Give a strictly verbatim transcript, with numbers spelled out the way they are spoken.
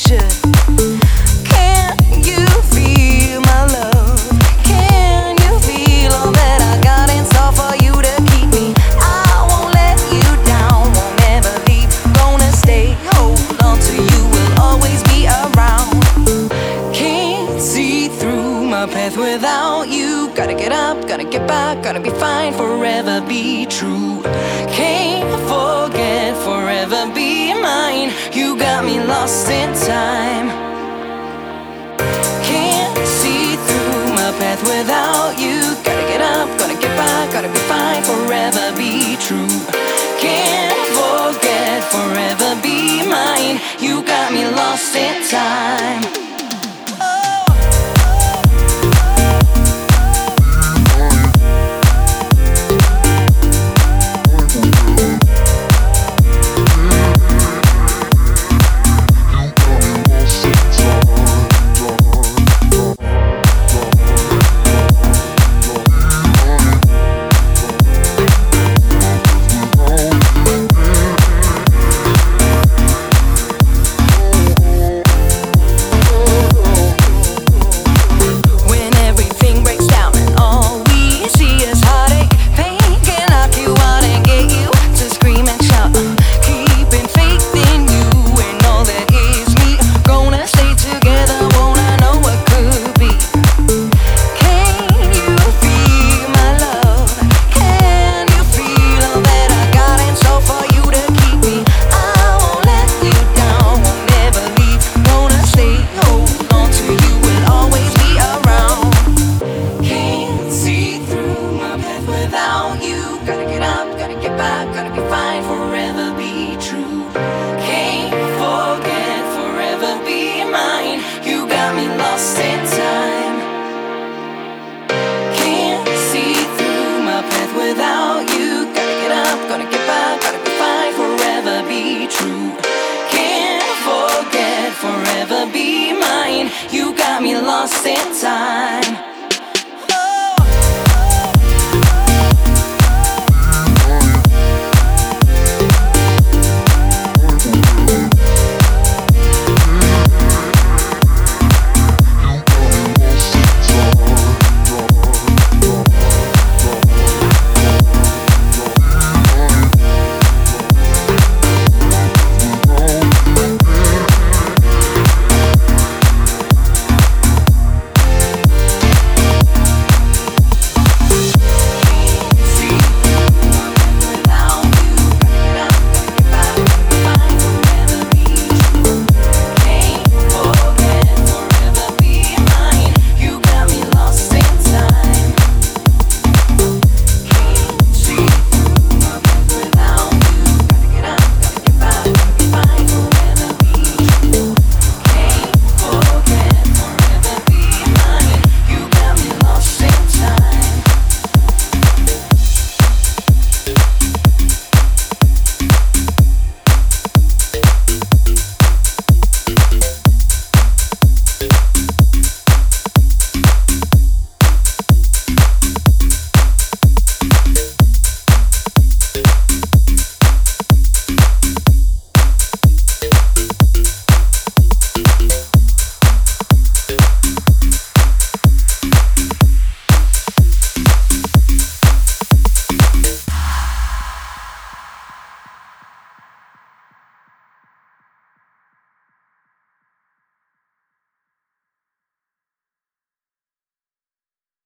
should. Can you feel my love? Can you feel all that I got in store for you to keep me? I won't let you down, won't ever leave, gonna stay, hold on to you, will always be around. Can't see through my path without you. Gotta get up, gotta get back, gotta be fine, forever be true. Can't forget, forever be mine. You got me lost in time. Can't see through my path without you. Gotta get up, gotta get back, gotta be fine, forever be true. Can't forget, forever be mine. You got me lost in time.